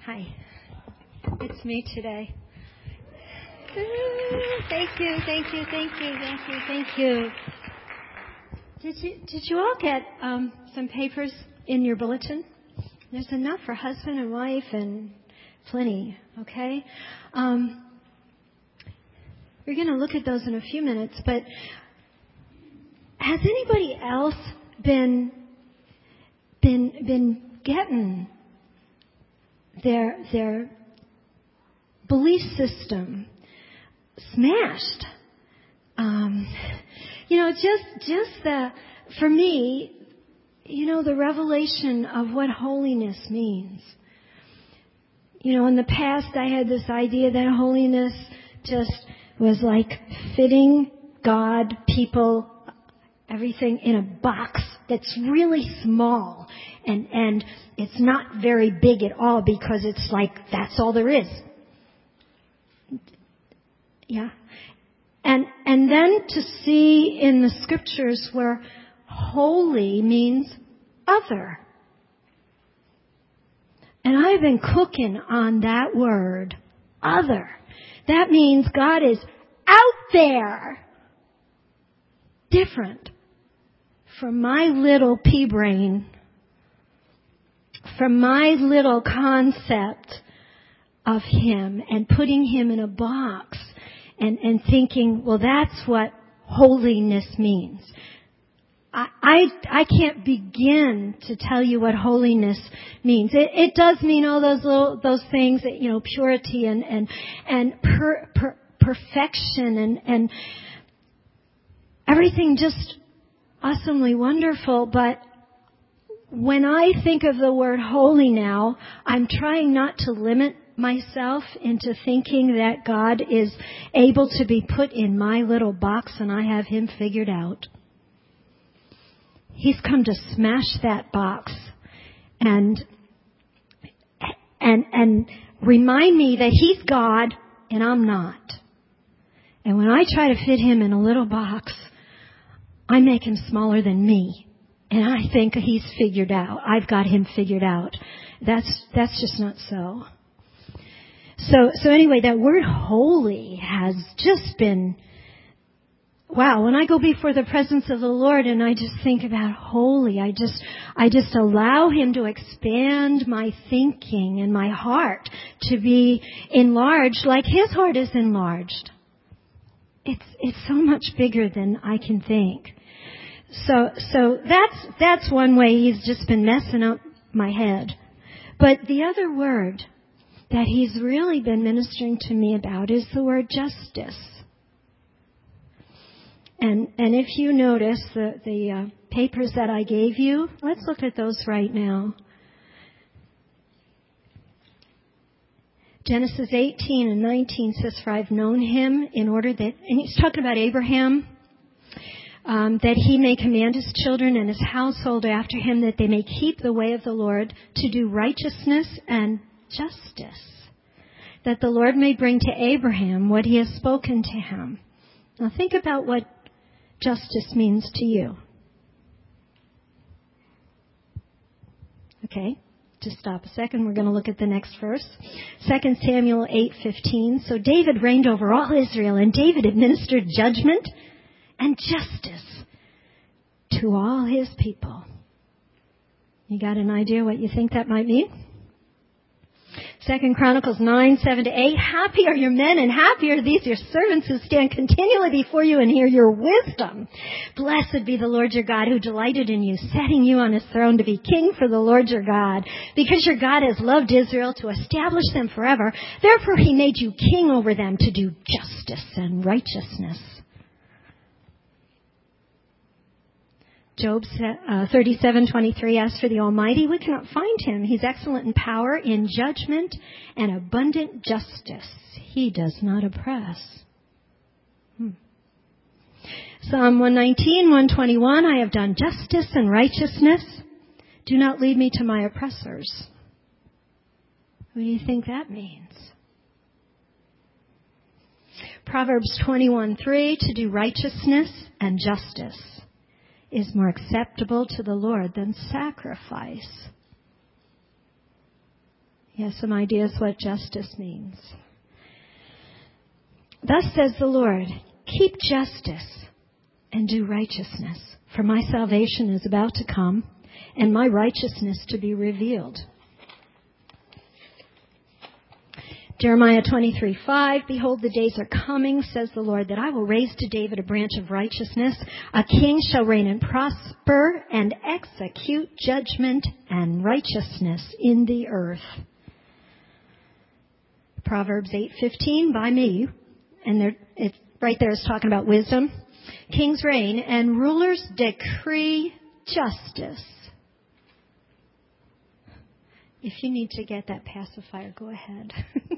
Hi. It's me today. Thank you. Did you all get some papers in your bulletin? There's enough for husband and wife and plenty, okay? We're going to look at those in a few minutes, but has anybody else been getting their belief system smashed? For me, the revelation of what holiness means. In the past I had this idea that holiness just was like fitting God, people, everything in a box that's really small. And it's not very big at all because it's like that's all there is. Yeah. And then to see in the scriptures where holy means other. And I've been cooking on that word, other. That means God is out there. Different from my little pea brain, from my little concept of Him and putting Him in a box and thinking, well, that's what holiness means. I can't begin to tell you what holiness means. It does mean all those things that, purity and perfection and everything just awesomely wonderful. But when I think of the word holy now, I'm trying not to limit myself into thinking that God is able to be put in my little box and I have Him figured out. He's come to smash that box and remind me that He's God and I'm not. And when I try to fit Him in a little box, I make Him smaller than me. And I think He's figured out. I've got Him figured out. That's just not so. So anyway, that word holy has just been, wow, when I go before the presence of the Lord and I just think about holy, I just allow Him to expand my thinking and my heart to be enlarged like His heart is enlarged. It's so much bigger than I can think. So that's one way He's just been messing up my head. But the other word that He's really been ministering to me about is the word justice. And if you notice the papers that I gave you, let's look at those right now. Genesis 18 and 19 says, "For I've known Him in order that," and He's talking about Abraham, "that He may command His children and His household after Him, that they may keep the way of the Lord to do righteousness and justice, that the Lord may bring to Abraham what He has spoken to him." Now think about what justice means to you. Okay, just stop a second. We're going to look at the next verse. 2 Samuel 8:15. "So David reigned over all Israel, and David administered judgment and justice to all his people." You got an idea what you think that might mean? 2 Chronicles 9:7-8. "Happy are your men and happy are these your servants who stand continually before you and hear your wisdom. Blessed be the Lord your God who delighted in you, setting you on His throne to be king for the Lord your God. Because your God has loved Israel to establish them forever, therefore He made you king over them to do justice and righteousness." Job 37:23, "As for the Almighty, we cannot find Him. He's excellent in power, in judgment, and abundant justice. He does not oppress." Psalm 119, 121, "I have done justice and righteousness. Do not lead me to my oppressors." What do you think that means? Proverbs 21:3, "To do righteousness and justice is more acceptable to the Lord than sacrifice." Yeah, some ideas what justice means. Thus says the Lord, keep justice and do righteousness, for my salvation is about to come and my righteousness to be revealed. Jeremiah 23:5, behold, the days are coming, says the Lord, that I will raise to David a branch of righteousness. A king shall reign and prosper and execute judgment and righteousness in the earth. Proverbs 8:15, by me, and it's right there is talking about wisdom. Kings reign and rulers decree justice. If you need to get that pacifier, go ahead.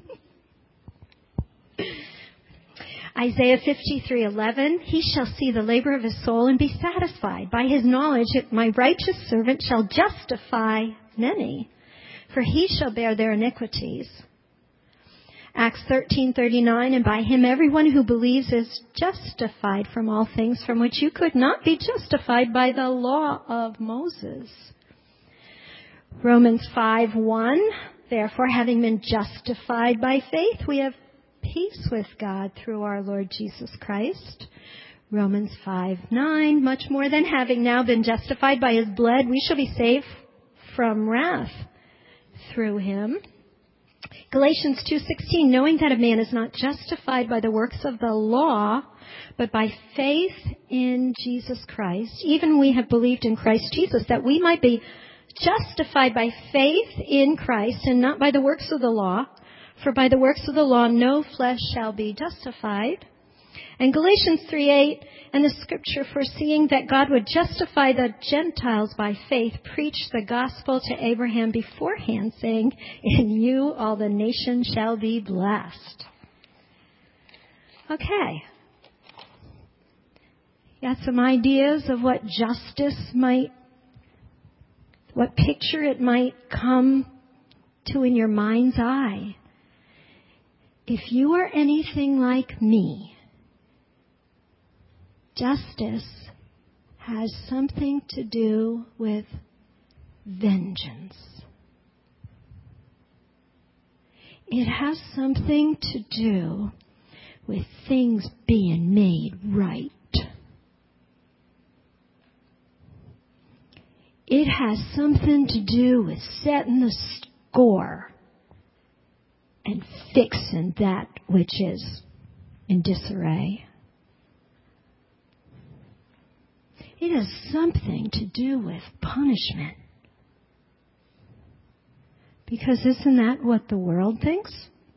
Isaiah 53:11, he shall see the labor of his soul and be satisfied. By his knowledge, my righteous servant shall justify many, for he shall bear their iniquities. Acts 13:39, and by him everyone who believes is justified from all things from which you could not be justified by the law of Moses. Romans 5:1, therefore having been justified by faith, we have peace with God through our Lord Jesus Christ. Romans 5:9, much more than having now been justified by his blood, we shall be safe from wrath through him. Galatians 2:16, knowing that a man is not justified by the works of the law, but by faith in Jesus Christ, even we have believed in Christ Jesus, that we might be justified by faith in Christ and not by the works of the law. For by the works of the law no flesh shall be justified. And Galatians 3:8, and the scripture foreseeing that God would justify the Gentiles by faith, preached the gospel to Abraham beforehand, saying, in you all the nations shall be blessed. Okay. Got some ideas of what justice might, what picture it might come to in your mind's eye. If you are anything like me, justice has something to do with vengeance. It has something to do with things being made right. It has something to do with setting the score and fixing that which is in disarray. It has something to do with punishment. Because isn't that what the world thinks?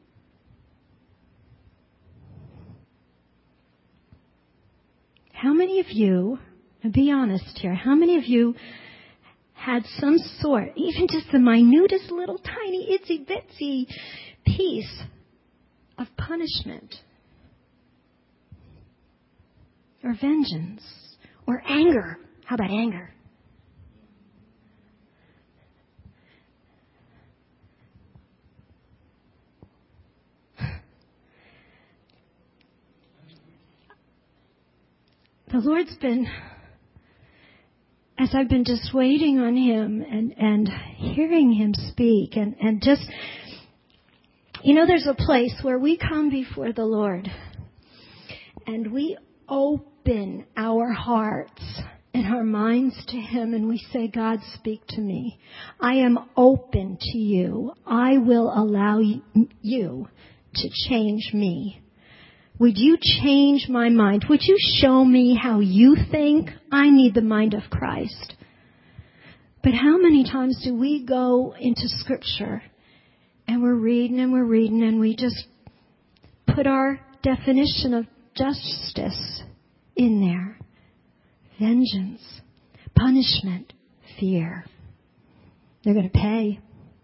How many of you, and be honest here, how many of you had some sort, even just the minutest little tiny itsy bitsy piece of punishment or vengeance or anger? How about anger? The Lord's been, as I've been just waiting on Him and hearing Him speak and just, you know, there's a place where we come before the Lord and we open our hearts and our minds to Him and we say, God, speak to me. I am open to you. I will allow you to change me. Would you change my mind? Would you show me how you think? I need the mind of Christ. But how many times do we go into Scripture and we're reading and we just put our definition of justice in there? Vengeance, punishment, fear. They're going to pay.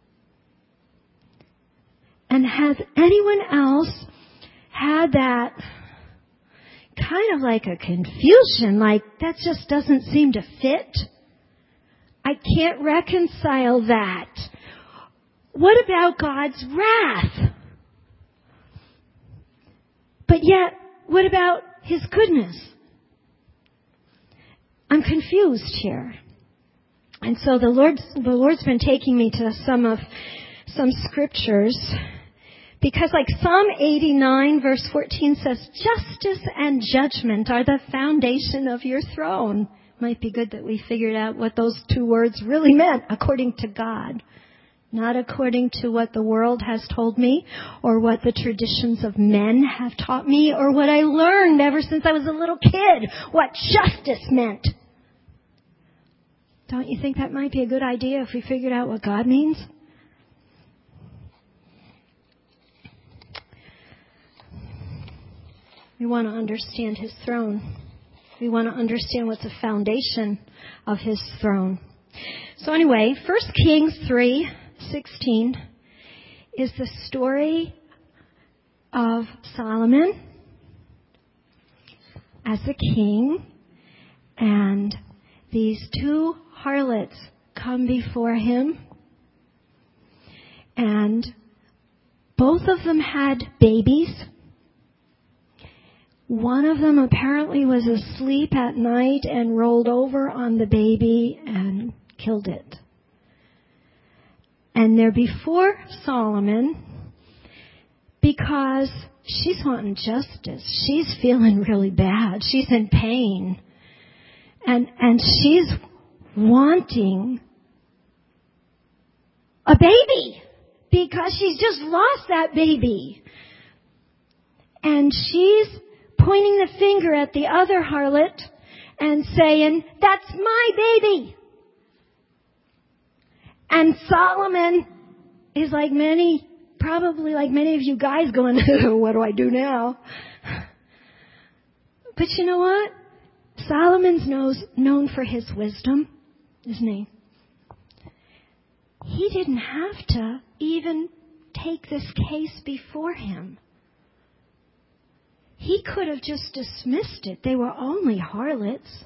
And has anyone else had that kind of like a confusion, like that just doesn't seem to fit? I can't reconcile that. What about God's wrath? But yet, what about His goodness? I'm confused here. And so the Lord's been taking me to some of some scriptures. Because like Psalm 89 verse 14 says, justice and judgment are the foundation of your throne. Might be good that we figured out what those two words really meant according to God. Not according to what the world has told me or what the traditions of men have taught me or what I learned ever since I was a little kid, what justice meant. Don't you think that might be a good idea if we figured out what God means? We want to understand His throne. We want to understand what's the foundation of His throne. So anyway, 1 Kings 3:16 is the story of Solomon as a king, and these two harlots come before him, and both of them had babies. One of them apparently was asleep at night and rolled over on the baby and killed it. And they're before Solomon because she's wanting justice. She's feeling really bad. She's in pain. And she's wanting a baby because she's just lost that baby. And she's pointing the finger at the other harlot and saying, that's my baby. And Solomon is probably like many of you guys going, what do I do now? But you know what? Solomon's known for his wisdom, isn't he? He didn't have to even take this case before him. He could have just dismissed it. They were only harlots.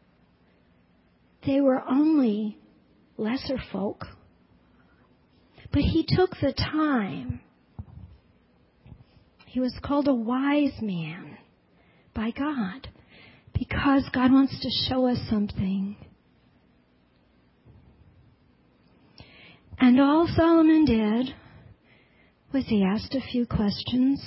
They were only lesser folk. But he took the time. He was called a wise man by God because God wants to show us something. And all Solomon did was he asked a few questions.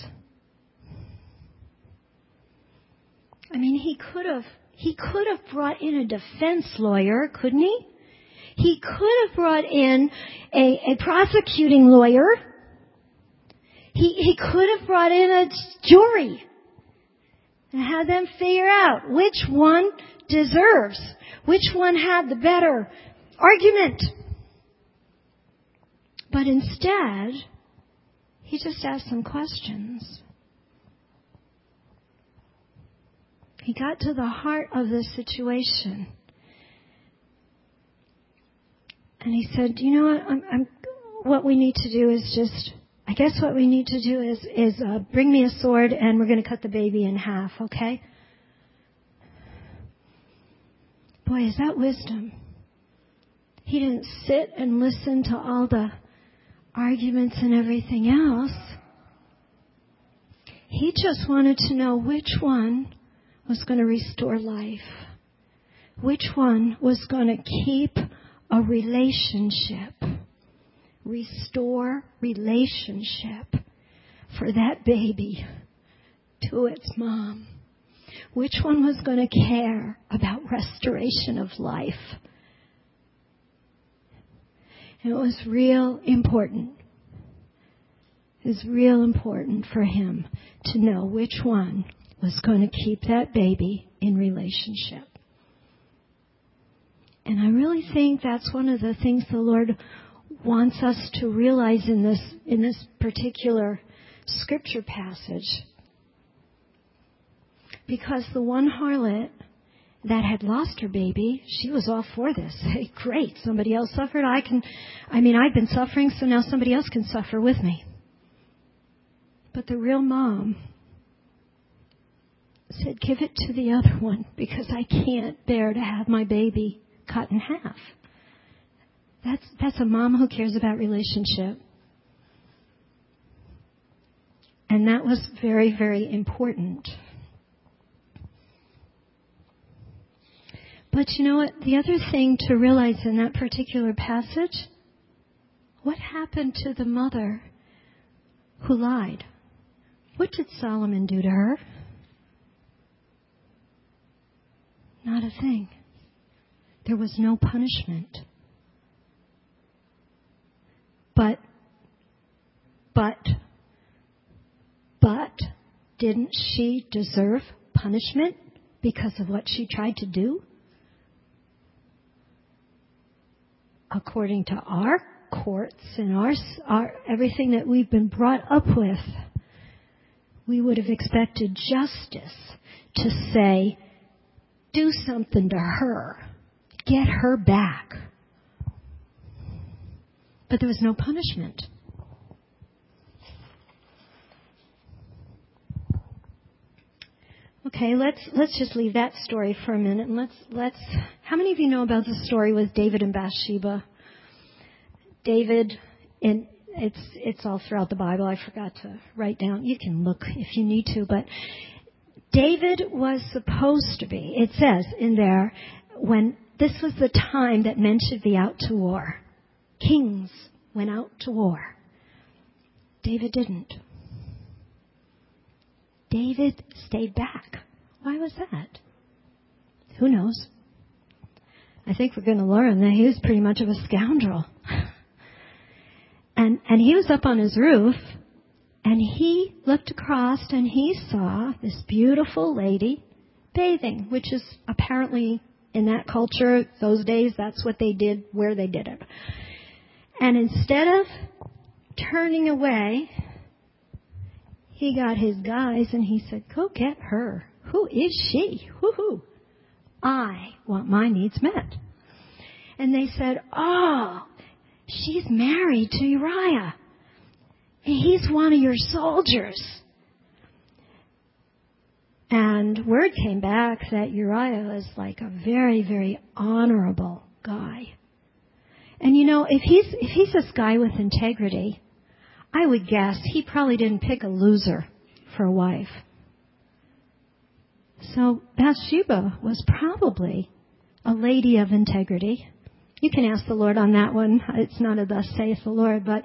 I mean, he could have brought in a defense lawyer, couldn't he? He could have brought in a prosecuting lawyer. He could have brought in a jury and had them figure out which one deserves, which one had the better argument. But instead, he just asked some questions. He got to the heart of the situation. And he said, you know what, what we need to do is bring me a sword and we're going to cut the baby in half, okay? Boy, is that wisdom. He didn't sit and listen to all the arguments and everything else. He just wanted to know which one was going to restore life. Which one was going to keep a relationship, restore relationship for that baby to its mom. Which one was going to care about restoration of life? And it was real important. It was real important for him to know which one was going to keep that baby in relationship. And I really think that's one of the things the Lord wants us to realize in this particular scripture passage. Because the one harlot that had lost her baby, she was all for this. Hey, great, somebody else suffered. I've been suffering, so now somebody else can suffer with me. But the real mom said, give it to the other one because I can't bear to have my baby cut in half. That's a mom who cares about relationship. And that was very, very important. But you know what? The other thing to realize in that particular passage What happened to the mother who lied? What did Solomon do to her? Not a thing. There was no punishment. But, didn't she deserve punishment because of what she tried to do? According to our courts and our everything that we've been brought up with, we would have expected justice to say, do something to her. Get her back. But there was no punishment. Okay, let's just leave that story for a minute and let's how many of you know about the story with David and Bathsheba? David, and it's all throughout the Bible. I forgot to write down. You can look if you need to, but David was supposed to be, it says in there, when this was the time that men should be out to war. Kings went out to war. David didn't. David stayed back. Why was that? Who knows? I think we're going to learn that he was pretty much of a scoundrel. And he was up on his roof, and he looked across and he saw this beautiful lady bathing, which is apparently in that culture, those days, that's what they did, where they did it. And instead of turning away, he got his guys and he said, go get her. Who is she? Woohoo! I want my needs met. And they said, oh, she's married to Uriah. And he's one of your soldiers. And word came back that Uriah was like a very, very honorable guy. And you know, if he's this guy with integrity, I would guess he probably didn't pick a loser for a wife. So Bathsheba was probably a lady of integrity. You can ask the Lord on that one. It's not a thus saith the Lord, but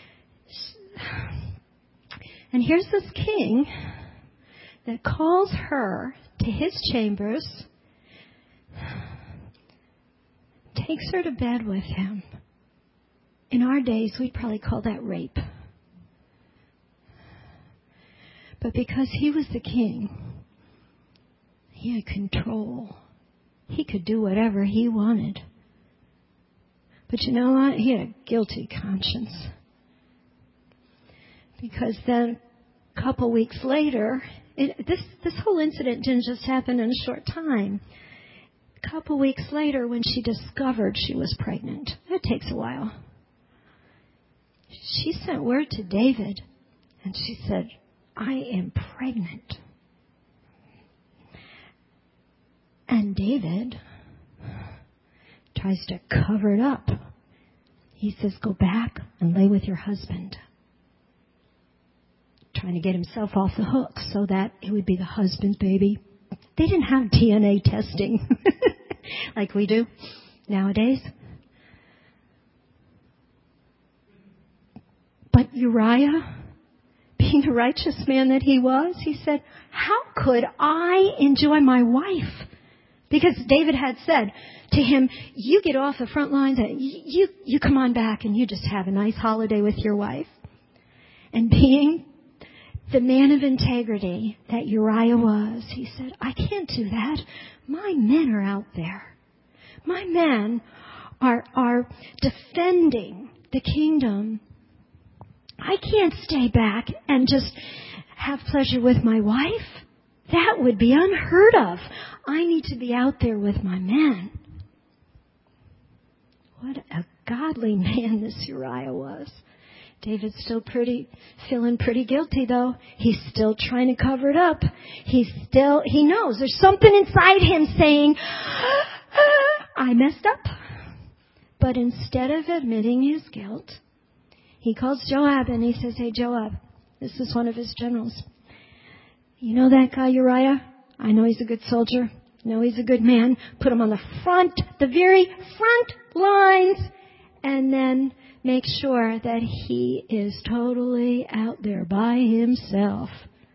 and here's this king that calls her to his chambers, takes her to bed with him. In our days, we'd probably call that rape. But because he was the king, he had control. He could do whatever he wanted. But you know what? He had a guilty conscience. Because then a couple weeks later, this whole incident didn't just happen in a short time. A couple weeks later, when she discovered she was pregnant, that takes a while, she sent word to David and she said, I am pregnant. And David tries to cover it up. He says, go back and lay with your husband. Trying to get himself off the hook so that it would be the husband's baby. They didn't have DNA testing like we do nowadays. But Uriah, being the righteous man that he was, he said, how could I enjoy my wife? Because David had said to him, you get off the front lines, you come on back and you just have a nice holiday with your wife. And being the man of integrity that Uriah was, he said, I can't do that. My men are out there. My men are defending the kingdom. I can't stay back and just have pleasure with my wife. That would be unheard of. I need to be out there with my men. What a godly man this Uriah was. David's still feeling pretty guilty though. He's still trying to cover it up. He knows there's something inside him saying, I messed up. But instead of admitting his guilt, he calls Joab and he says, hey Joab, this is one of his generals. You know that guy Uriah? I know he's a good soldier. I know he's a good man. Put him on the very front lines and then make sure that he is totally out there by himself.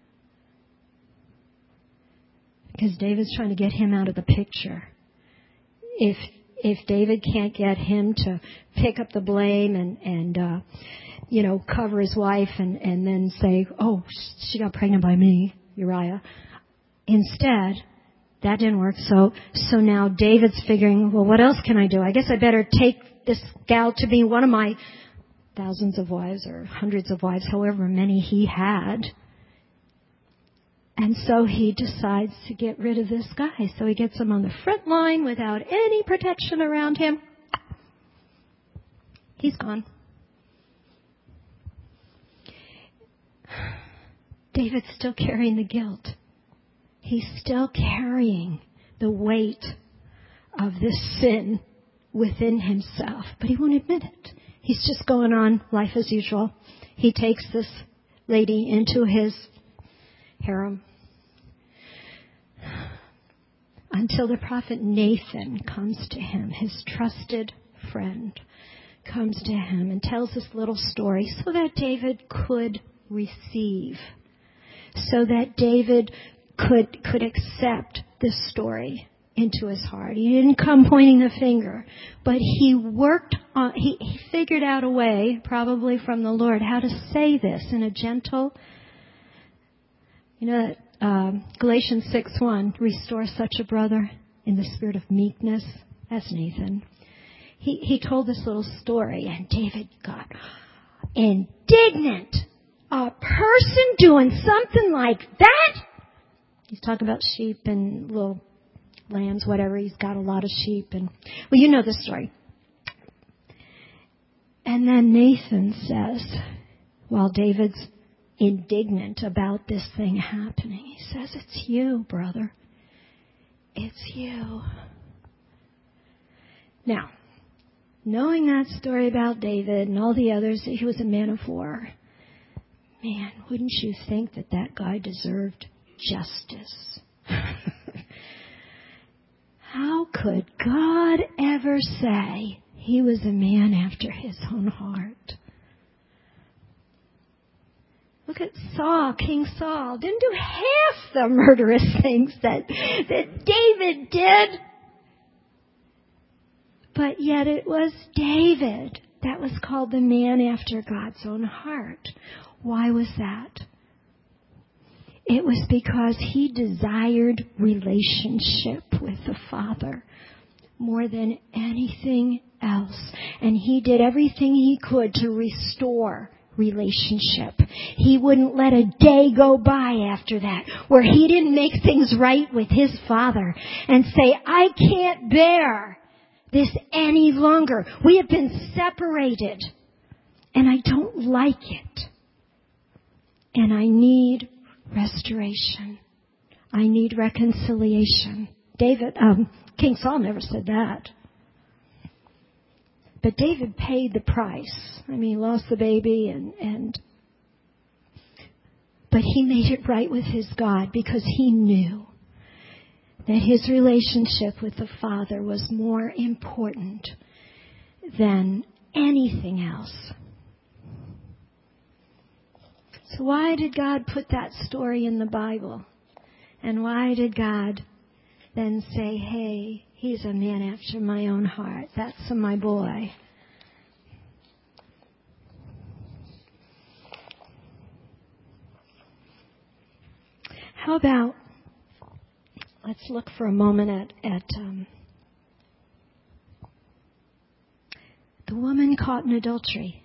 Because David's trying to get him out of the picture. If David can't get him to pick up the blame and cover his wife and then say, oh, she got pregnant by me, Uriah. Instead, that didn't work. So now David's figuring, well, what else can I do? I guess I better take this gal to be one of my thousands of wives or hundreds of wives, however many he had. And so he decides to get rid of this guy. So he gets him on the front line without any protection around him. He's gone. David's still carrying the guilt. He's still carrying the weight of this sin within himself. But he won't admit it. He's just going on life as usual. He takes this lady into his harem. Until the prophet Nathan comes to him, his trusted friend, comes to him and tells this little story so that David could receive, so that David could accept this story into his heart. He didn't come pointing the finger, but he worked on, he figured out a way, probably from the Lord, how to say this in a gentle, Galatians 6:1, restore such a brother in the spirit of meekness. That's Nathan. He told this little story, and David got indignant. A person doing something like that? He's talking about sheep and little lambs, whatever. He's got a lot of sheep. And well, you know the story. And then Nathan says, while David's indignant about this thing happening, he says, it's you, brother. It's you. Now, knowing that story about David and all the others, that he was a man of war, man, wouldn't you think that guy deserved justice? How could God ever say he was a man after his own heart? Look at Saul, King Saul. Didn't do half the murderous things that David did. But yet it was David that was called the man after God's own heart. Why was that? It was because he desired relationship with the Father more than anything else. And he did everything he could to restore relationship. He wouldn't let a day go by after that where he didn't make things right with his Father and say, I can't bear this any longer. We have been separated and I don't like it. And I need restoration. I need reconciliation. King Saul never said that. But David paid the price. I mean, he lost the baby but he made it right with his God because he knew that his relationship with the Father was more important than anything else. So why did God put that story in the Bible? And why did God then say, hey, he's a man after my own heart. That's my boy. How about, let's look for a moment at the woman caught in adultery.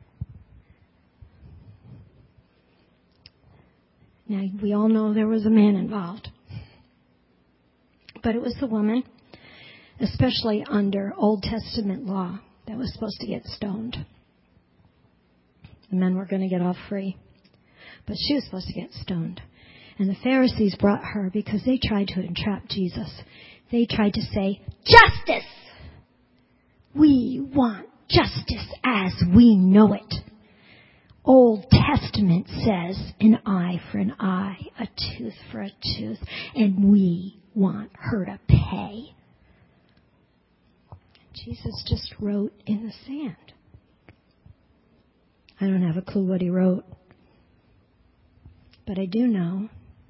Now, we all know there was a man involved. But it was the woman, especially under Old Testament law, that was supposed to get stoned. The men were going to get off free. But she was supposed to get stoned. And the Pharisees brought her because they tried to entrap Jesus. They tried to say, justice! We want justice as we know it. Old Testament says an eye for an eye, a tooth for a tooth, and we want her to pay. Jesus just wrote in the sand. I don't have a clue what he wrote. But I do know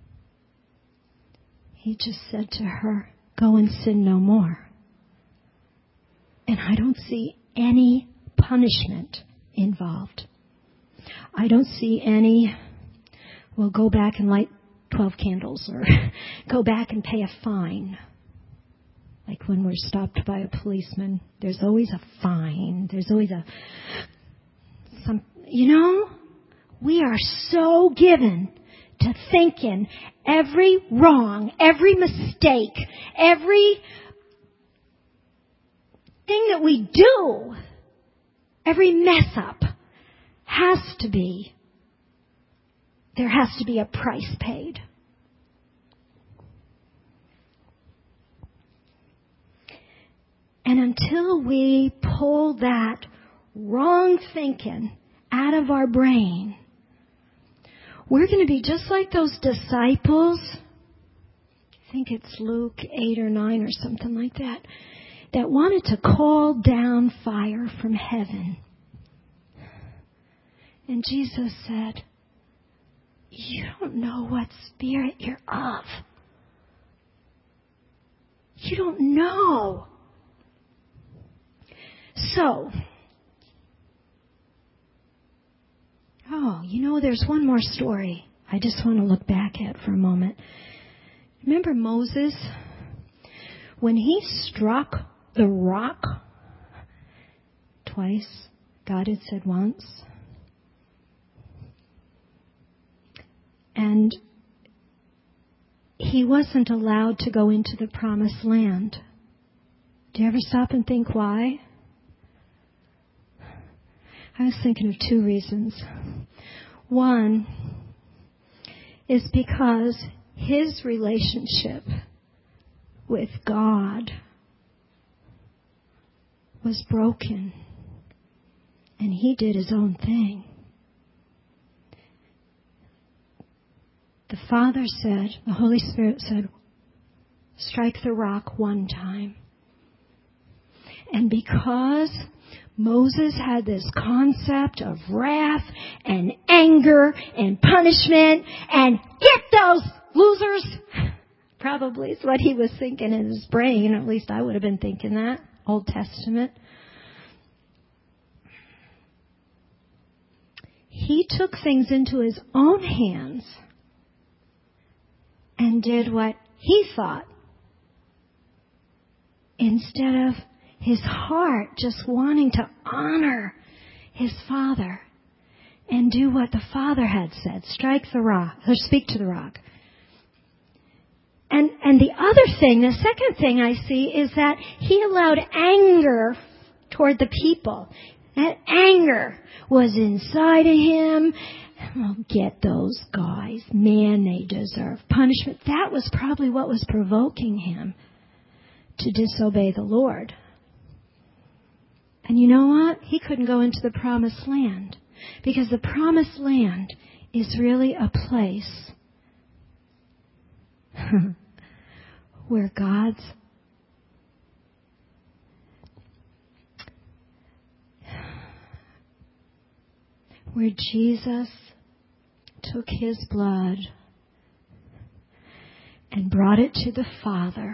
he just said to her, go and sin no more. And I don't see any punishment involved. I don't see any, well, go back and light 12 candles or go back and pay a fine. Like when we're stopped by a policeman, there's always a fine. There's always we are so given to thinking every wrong, every mistake, every thing that we do, every mess up there has to be a price paid. And until we pull that wrong thinking out of our brain, we're going to be just like those disciples. I think it's Luke 8 or 9 or something like that wanted to call down fire from heaven. And Jesus said, you don't know what spirit you're of. You don't know. So, there's one more story I just want to look back at for a moment. Remember Moses? When he struck the rock twice, God had said once. And he wasn't allowed to go into the promised land. Do you ever stop and think why? I was thinking of two reasons. One is because his relationship with God was broken, and he did his own thing. The Father said, the Holy Spirit said, strike the rock one time. And because Moses had this concept of wrath and anger and punishment and get those losers, probably is what he was thinking in his brain. At least I would have been thinking that. Old Testament. He took things into his own hands and did what he thought instead of his heart just wanting to honor his Father and do what the Father had said. Strike the rock, or speak to the rock. And the other thing, the second thing I see is that he allowed anger toward the people. That anger was inside of him. Oh, get those guys. Man, they deserve punishment. That was probably what was provoking him to disobey the Lord. And you know what? He couldn't go into the promised land because the promised land is really a place where Jesus took his blood and brought it to the Father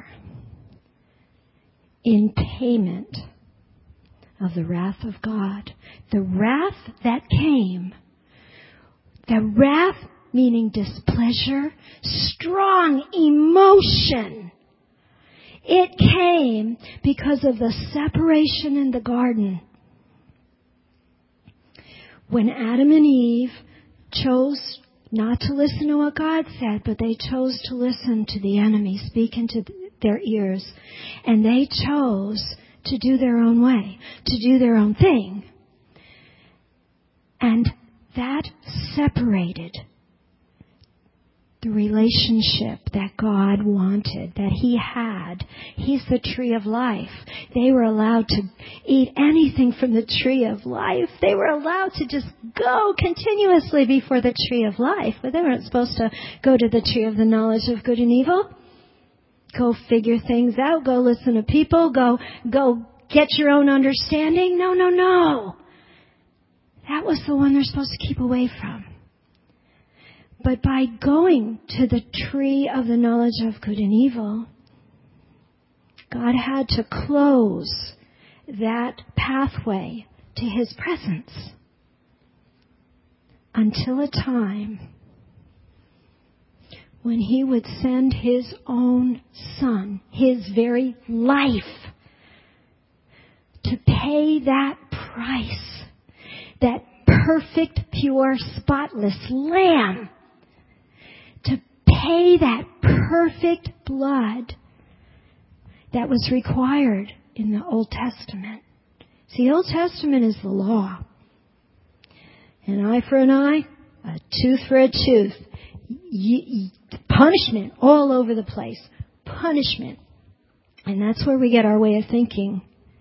in payment of the wrath of God. The wrath that came, the wrath meaning displeasure, strong emotion. It came because of the separation in the garden. When Adam and Eve chose not to listen to what God said, but they chose to listen to the enemy speak into their ears. And they chose to do their own way, to do their own thing. And that separated the relationship that God wanted, that He had. He's the tree of life. They were allowed to eat anything from the tree of life. They were allowed to just go continuously before the tree of life, but they weren't supposed to go to the tree of the knowledge of good and evil. Go figure things out. Go listen to people. Go get your own understanding. No, no, no. That was the one they're supposed to keep away from. But by going to the tree of the knowledge of good and evil, God had to close that pathway to His presence until a time when He would send His own Son, His very life, to pay that price, that perfect, pure, spotless Lamb, to pay that perfect blood that was required in the Old Testament. See, the Old Testament is the law. An eye for an eye, a tooth for a tooth. Punishment all over the place. Punishment. And that's where we get our way of thinking.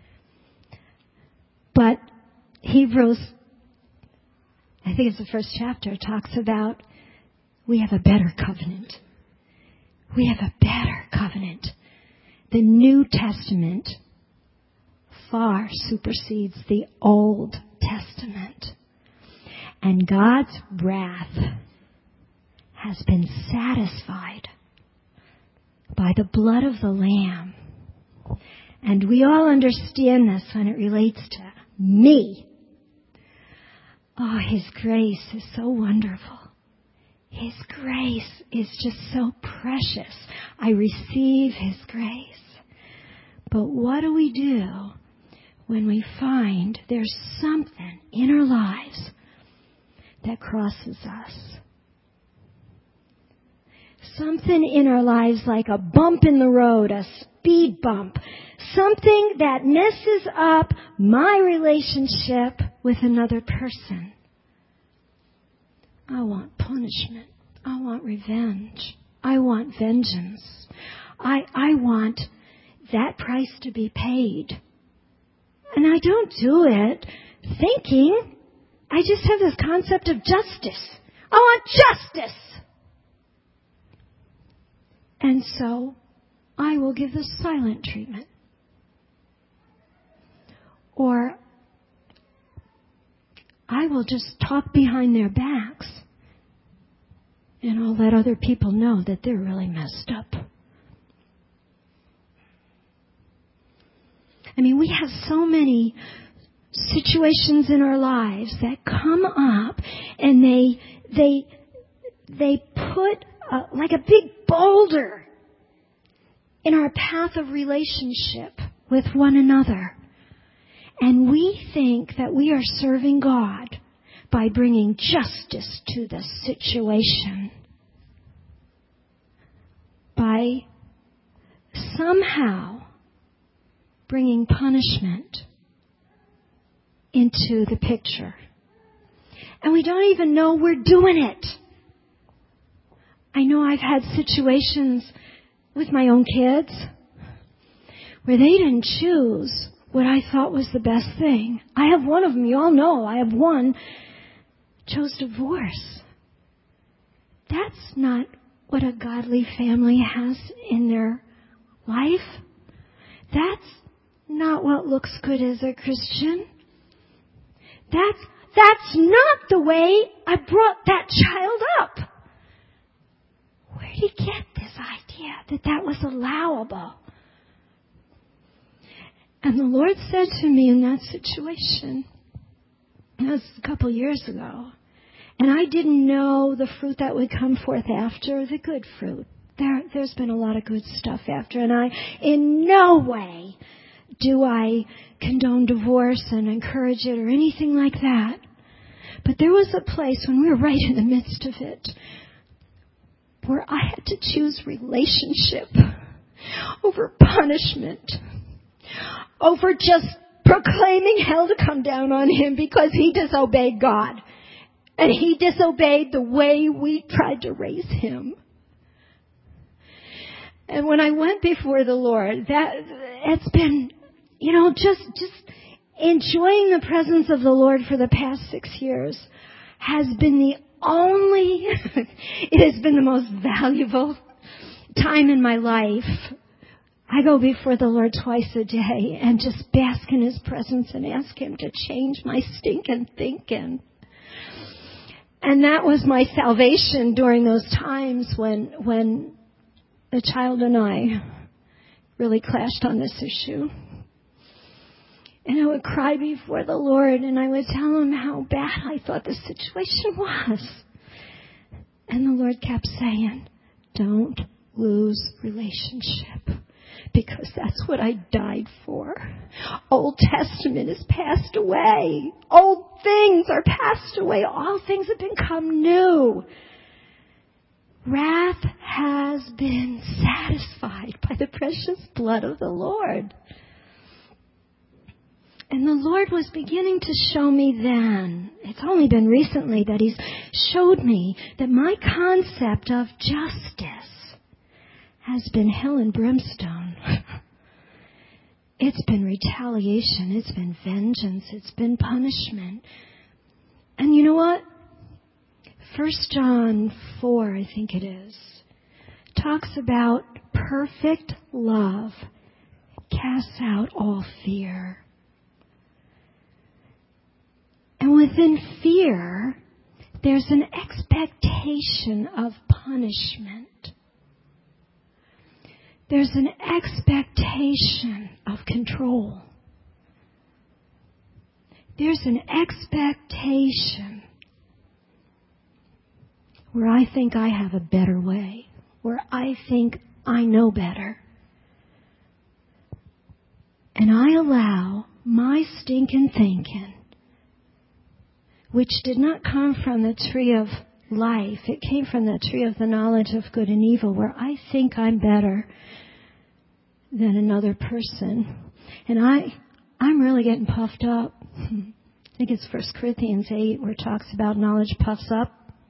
But Hebrews, I think it's the first chapter, talks about we have a better covenant. We have a better covenant. The New Testament far supersedes the Old Testament. And God's wrath has been satisfied by the blood of the Lamb. And we all understand this when it relates to me. Oh, His grace is so wonderful. His grace is just so precious. I receive His grace. But what do we do when we find there's something in our lives that crosses us? Something in our lives like a bump in the road, a speed bump. Something that messes up my relationship with another person. I want punishment. I want revenge. I want vengeance. I want that price to be paid. And I don't do it thinking. I just have this concept of justice. I want justice. And so I will give the silent treatment. Or I will just talk behind their backs. And I'll let other people know that they're really messed up. I mean, we have so many situations in our lives that come up and they put like a big boulder in our path of relationship with one another. And we think that we are serving God by bringing justice to the situation. By somehow bringing punishment into the picture. And we don't even know we're doing it. I know I've had situations with my own kids where they didn't choose what I thought was the best thing. I have one of them, you all know, I have one, chose divorce. That's not what a godly family has in their life. That's not what looks good as a Christian. That's not the way I brought that child up. Where did he get this idea that was allowable? And the Lord said to me in that situation, that was a couple years ago, and I didn't know the fruit that would come forth after, the good fruit. There's been a lot of good stuff after, and I, in no way do I condone divorce and encourage it or anything like that. But there was a place when we were right in the midst of it where I had to choose relationship over punishment, over just proclaiming hell to come down on him because he disobeyed God. And he disobeyed the way we tried to raise him. And when I went before the Lord, it's been, just enjoying the presence of the Lord for the past 6 years has been it has been the most valuable time in my life I go before the Lord twice a day and just bask in His presence and ask Him to change my stinking thinking. And that was my salvation during those times when the child and I really clashed on this issue. And I would cry before the Lord and I would tell Him how bad I thought the situation was. And the Lord kept saying, don't lose relationship. Because that's what I died for. Old Testament is passed away. Old things are passed away. All things have become new. Wrath has been satisfied by the precious blood of the Lord. And the Lord was beginning to show me then. It's only been recently that He's showed me that my concept of justice has been hell and brimstone. It's been retaliation. It's been vengeance. It's been punishment. And you know what? 1 John 4, I think it is, talks about perfect love casts out all fear. And within fear, there's an expectation of punishment. There's an expectation of control. There's an expectation where I think I have a better way, where I think I know better. And I allow my stinking thinking, which did not come from the tree of life. It came from the tree of the knowledge of good and evil, where I think I'm better than another person. And I'm really getting puffed up. I think it's 1 Corinthians 8 where it talks about knowledge puffs up.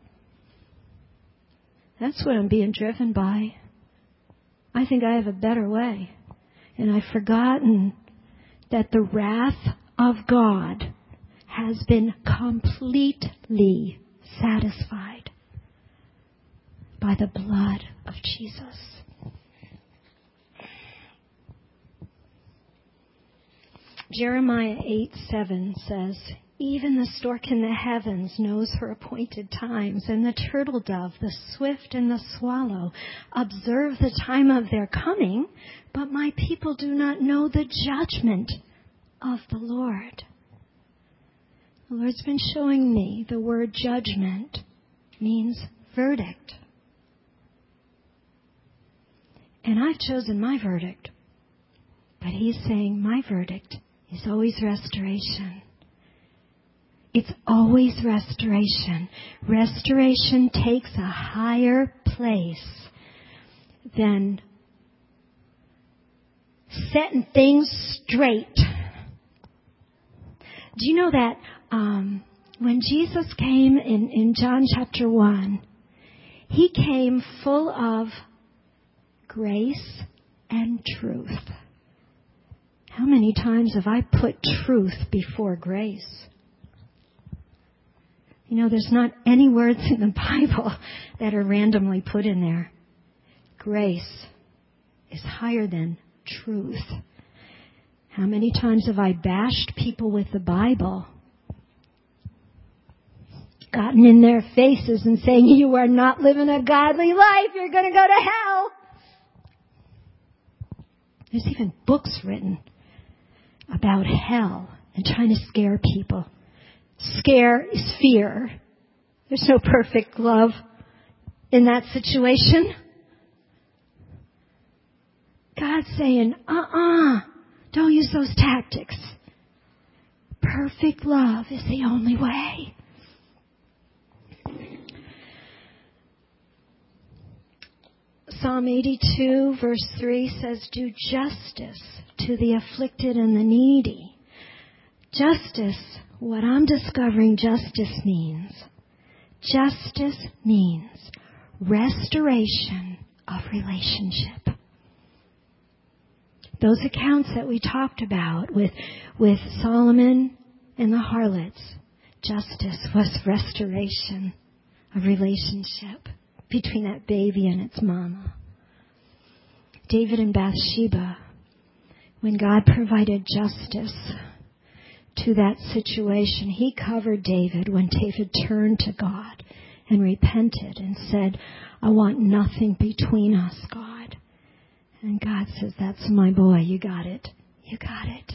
That's what I'm being driven by. I think I have a better way. And I've forgotten that the wrath of God has been completely satisfied by the blood of Jesus. Jeremiah 8:7 says, even the stork in the heavens knows her appointed times, and the turtle dove, the swift and the swallow observe the time of their coming, but my people do not know the judgment of the Lord. The Lord's been showing me the word judgment means verdict. And I've chosen my verdict. But He's saying my verdict is always restoration. It's always restoration. Restoration takes a higher place than setting things straight. Do you know that when Jesus came in John chapter 1, He came full of grace and truth? How many times have I put truth before grace? You know, there's not any words in the Bible that are randomly put in there. Grace is higher than truth. How many times have I bashed people with the Bible, gotten in their faces and saying, you are not living a godly life, you're going to go to hell. There's even books written about hell and trying to scare people. Scare is fear. There's no perfect love in that situation. God's saying, don't use those tactics. Perfect love is the only way. Psalm 82 verse 3 says, do justice to the afflicted and the needy. Justice, what I'm discovering justice means restoration of relationship. Those accounts that we talked about with Solomon and the harlots, justice was restoration of relationship between that baby and its mama. David and Bathsheba, when God provided justice to that situation, He covered David when David turned to God and repented and said, I want nothing between us, God. And God says, that's my boy. You got it. You got it.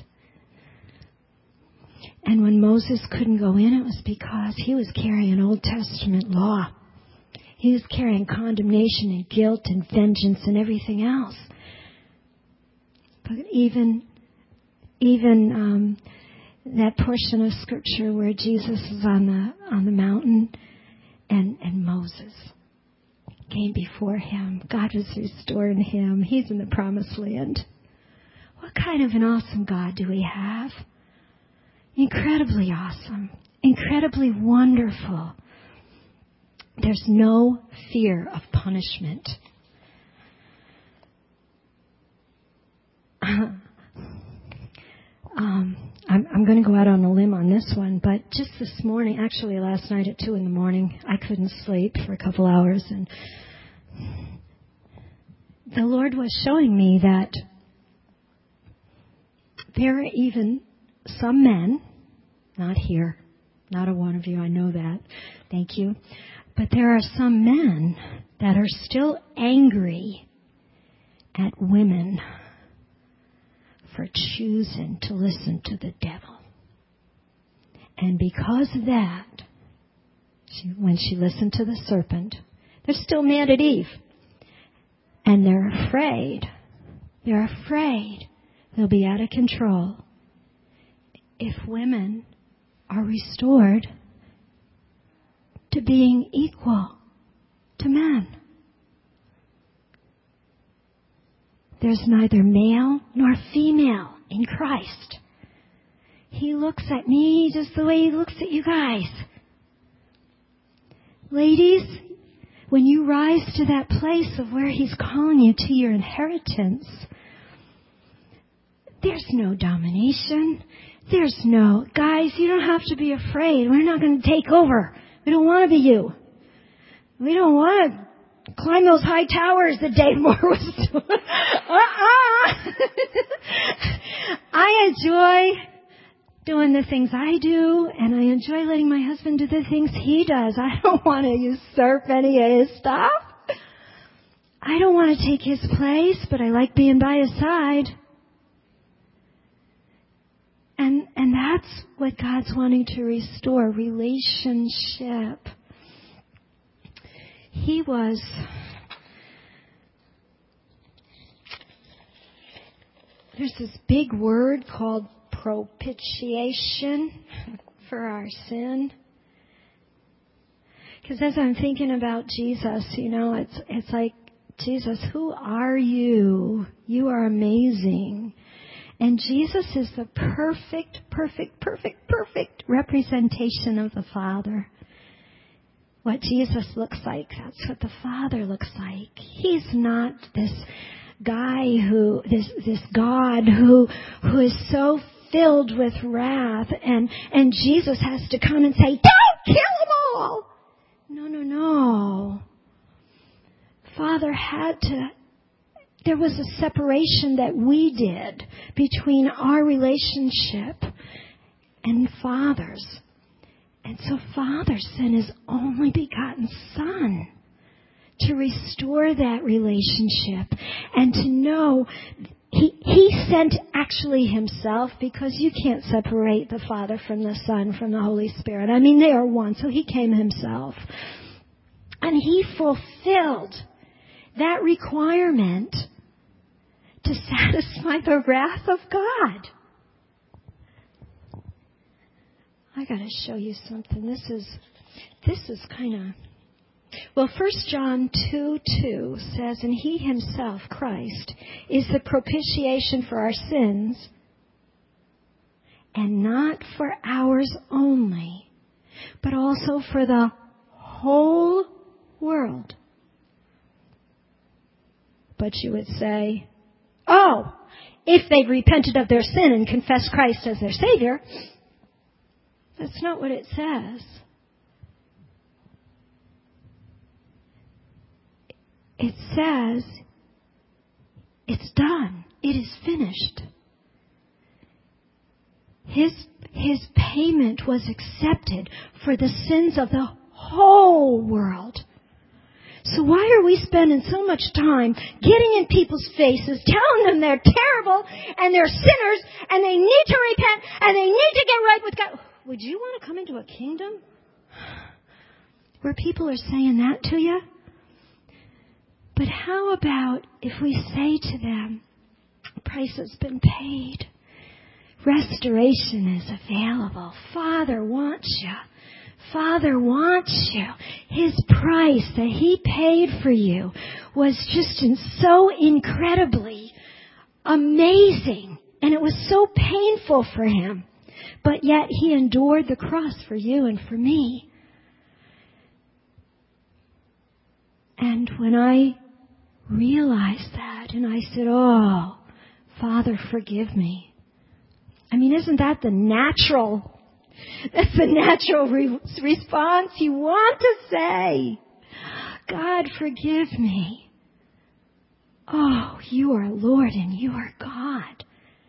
And when Moses couldn't go in, it was because he was carrying Old Testament law. He was carrying condemnation and guilt and vengeance and everything else. But even that portion of Scripture where Jesus is on the mountain and Moses came before him. God was restoring him. He's in the promised land. What kind of an awesome God do we have? Incredibly awesome. Incredibly wonderful. There's no fear of punishment. I'm going to go out on a limb on this one, but just this morning, actually last night at 2 a.m, I couldn't sleep for a couple hours, and the Lord was showing me that there are even some men, not here, not a one of you, I know that, thank you, but there are some men that are still angry at women for choosing to listen to the devil. And because of that, when she listened to the serpent, they're still mad at Eve. And they're afraid. They're afraid they'll be out of control if women are restored to being equal to men. There's neither male nor female in Christ. He looks at me just the way He looks at you guys. Ladies, when you rise to that place of where He's calling you to your inheritance, there's no domination. Guys, you don't have to be afraid. We're not going to take over. We don't want to be you. We don't want to climb those high towers that Dave Moore was doing. I enjoy doing the things I do, and I enjoy letting my husband do the things he does. I don't want to usurp any of his stuff. I don't want to take his place, but I like being by his side. And that's what God's wanting to restore, relationship. There's this big word called propitiation for our sin. Because as I'm thinking about Jesus, it's like, Jesus, who are you? You are amazing. And Jesus is the perfect representation of the Father. What Jesus looks like, that's what the Father looks like. He's not this guy this God who is so filled with wrath, and Jesus has to come and say, don't kill them all. No. Father there was a separation that we did between our relationship and Father's. And so Father sent His only begotten Son to restore that relationship and to know He sent actually Himself, because you can't separate the Father from the Son from the Holy Spirit. I mean, they are one, so He came Himself. And He fulfilled that requirement to satisfy the wrath of God. I got to show you something. This is kind of... Well, 1 John 2:2 says, and He Himself, Christ, is the propitiation for our sins, and not for ours only, but also for the whole world. But you would say, oh, if they've repented of their sin and confessed Christ as their Savior. That's not what it says. It says done. It is finished. His payment was accepted for the sins of the whole world. So why are we spending so much time getting in people's faces, telling them they're terrible and they're sinners and they need to repent and they need to get right with God? Would you want to come into a kingdom where people are saying that to you? But how about if we say to them, the price has been paid. Restoration is available. Father wants you. Father wants you. His price that He paid for you was just so incredibly amazing. And it was so painful for Him. But yet He endured the cross for you and for me. And when I realized that and I said, oh, Father, forgive me. I mean, isn't that the natural? That's the natural response you want to say. God, forgive me. Oh, you are Lord and you are God.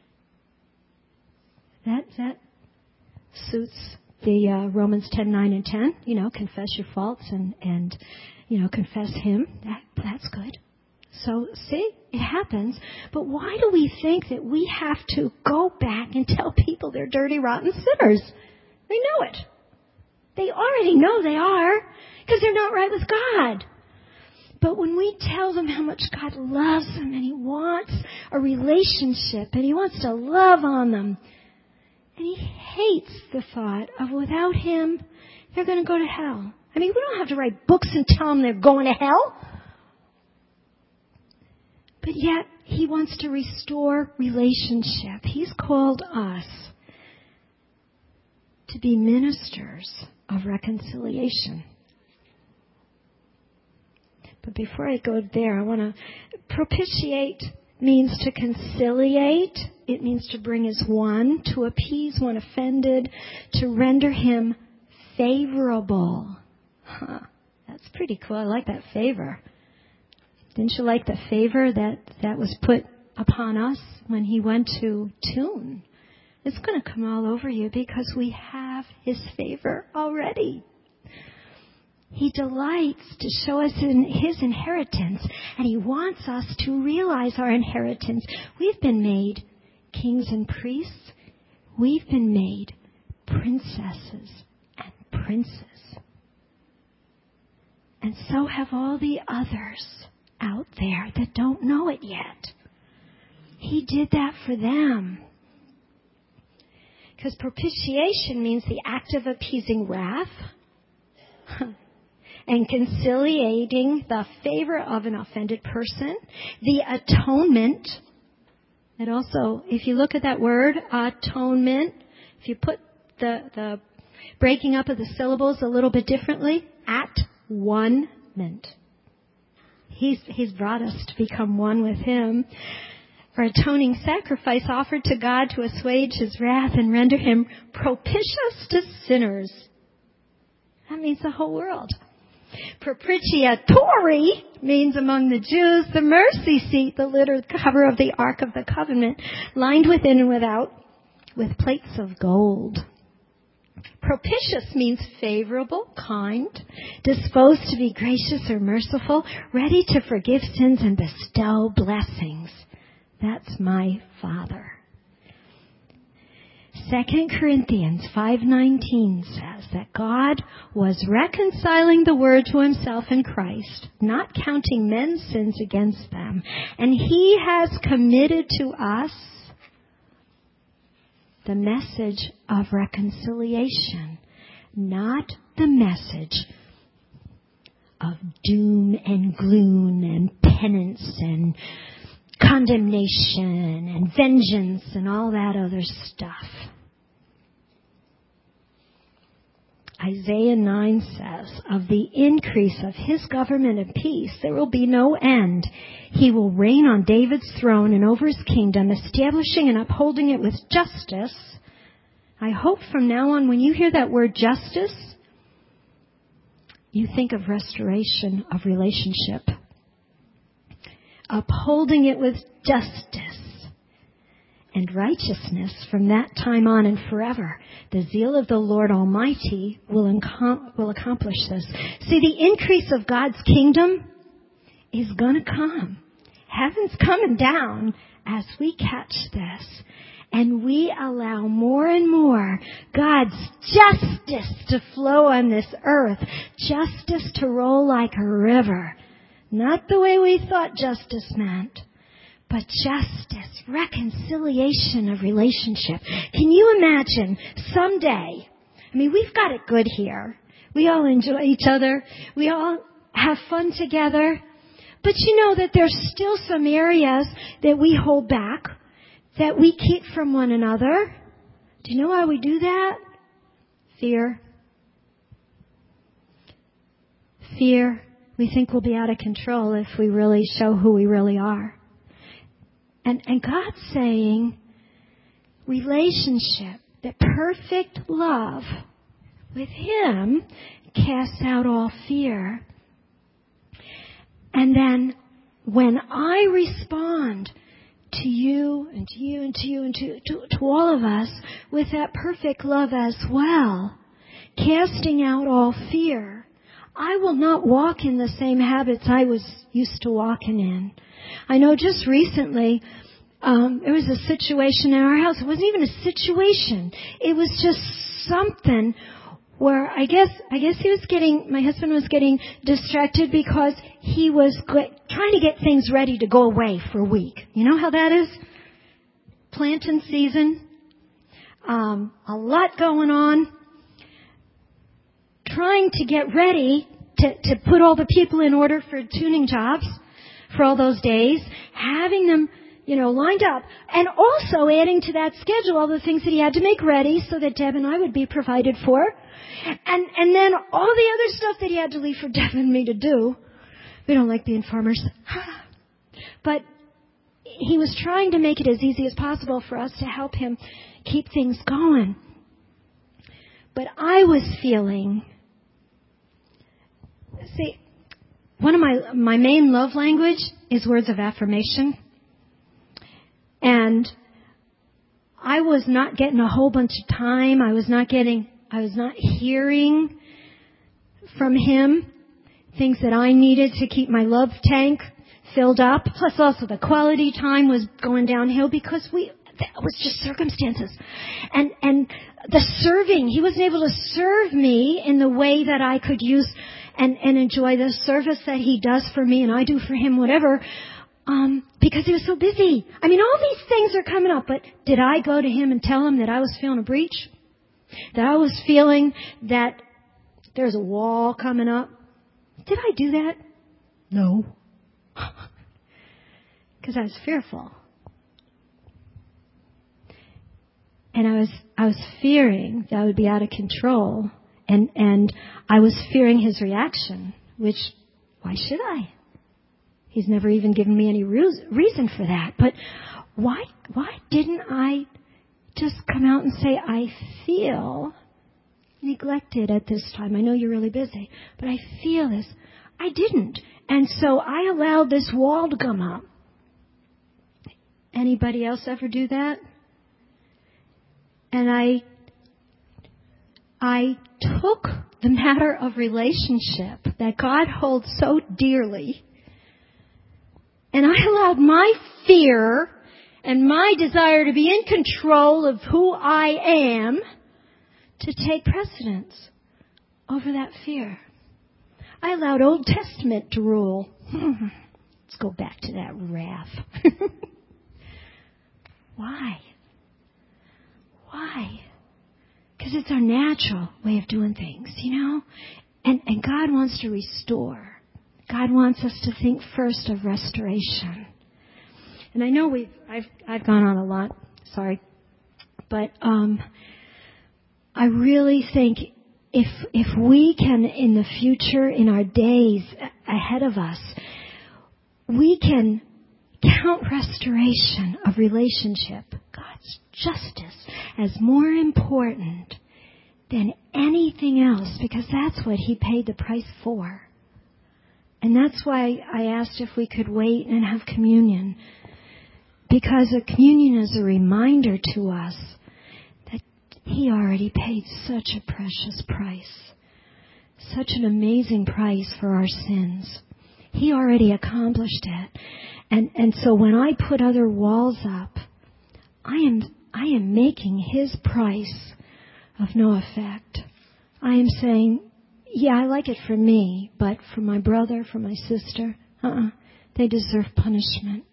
That suits the Romans 10:9 and 10. You know, confess your faults and confess Him. That's good. So, see, it happens. But why do we think that we have to go back and tell people they're dirty, rotten sinners? They know it. They already know they are because they're not right with God. But when we tell them how much God loves them and He wants a relationship and He wants to love on them, and He hates the thought of without Him, they're going to go to hell. I mean, we don't have to write books and tell them they're going to hell. But yet, He wants to restore relationship. He's called us to be ministers of reconciliation. But before I go there, I want to propitiate means to conciliate. It means to bring as one, to appease one offended, to render him favorable. That's pretty cool. I like that favor. Didn't you like the favor that was put upon us when He went to Tune? It's going to come all over you because we have His favor already. He delights to show us in His inheritance, and He wants us to realize our inheritance. We've been made kings and priests. We've been made princesses and princes. And so have all the others out there that don't know it yet. He did that for them. Because propitiation means the act of appeasing wrath and conciliating the favor of an offended person. The atonement. And also, if you look at that word, atonement, if you put the breaking up of the syllables a little bit differently, at one-ment. He's brought us to become one with Him. For atoning sacrifice offered to God to assuage His wrath and render Him propitious to sinners. That means the whole world. Propitiatory means among the Jews the mercy seat, the litter cover of the Ark of the Covenant, lined within and without with plates of gold. Propitious means favorable, kind, disposed to be gracious or merciful, ready to forgive sins and bestow blessings. That's my Father. 2 Corinthians 5:19 says that God was reconciling the world to Himself in Christ, not counting men's sins against them. And He has committed to us the message of reconciliation, not the message of doom and gloom and penance and condemnation and vengeance and all that other stuff. Isaiah 9 says, of the increase of His government and peace, there will be no end. He will reign on David's throne and over His kingdom, establishing and upholding it with justice. I hope from now on, when you hear that word justice, you think of restoration of relationship. upholding it with justice and righteousness from that time on and forever. The zeal of the Lord Almighty will accomplish this. See, the increase of God's kingdom is going to come. Heaven's coming down as we catch this. And we allow more and more God's justice to flow on this earth. Justice to roll like a river. Not the way we thought justice meant, but justice, reconciliation of relationship. Can you imagine someday, I mean, we've got it good here. We all enjoy each other. We all have fun together. But you know that there's still some areas that we hold back, that we keep from one another. Do you know why we do that? Fear. Fear. We think we'll be out of control if we really show who we really are. And God's saying, relationship, that perfect love with Him casts out all fear. And then when I respond to you and to you and to you and to all of us with that perfect love as well, casting out all fear, I will not walk in the same habits I was used to walking in. I know just recently, there was a situation in our house. It wasn't even a situation. It was just something where I guess my husband was getting distracted because he was trying to get things ready to go away for a week. You know how that is? Planting season. A lot going on. Trying to get ready to put all the people in order for tuning jobs for all those days. Having them, lined up. And also adding to that schedule all the things that he had to make ready so that Deb and I would be provided for. And then all the other stuff that he had to leave for Deb and me to do. We don't like being farmers. But he was trying to make it as easy as possible for us to help him keep things going. But I was feeling, one of my main love language is words of affirmation. And I was not getting a whole bunch of time. I was not hearing from him things that I needed to keep my love tank filled up. Plus also the quality time was going downhill because that was just circumstances. And the serving, he wasn't able to serve me in the way that I could use and enjoy the service that he does for me and I do for him, whatever, because he was so busy. I mean, all these things are coming up, but did I go to him and tell him that I was feeling a breach? That I was feeling that there's a wall coming up? Did I do that? No. Because I was fearful. And I was fearing that I would be out of control. And I was fearing his reaction, which, why should I? He's never even given me any reason for that. But why didn't I just come out and say, I feel neglected at this time? I know you're really busy, but I feel this. I didn't. And so I allowed this wall to come up. Anybody else ever do that? And I took the matter of relationship that God holds so dearly, and I allowed my fear and my desire to be in control of who I am to take precedence over that fear. I allowed Old Testament to rule. Let's go back to that wrath. Why? Why? Because it's our natural way of doing things, And God wants to restore. God wants us to think first of restoration. And I know I've gone on a lot, sorry. But I really think if we can, in the future, in our days ahead of us, we can count restoration of relationship, God's justice, as more important than anything else, because that's what He paid the price for. And that's why I asked if we could wait and have communion. Because a communion is a reminder to us that He already paid such a precious price. Such an amazing price for our sins. He already accomplished it. And so when I put other walls up, I am making His price of no effect. I am saying, yeah, I like it for me, but for my brother, for my sister, they deserve punishment.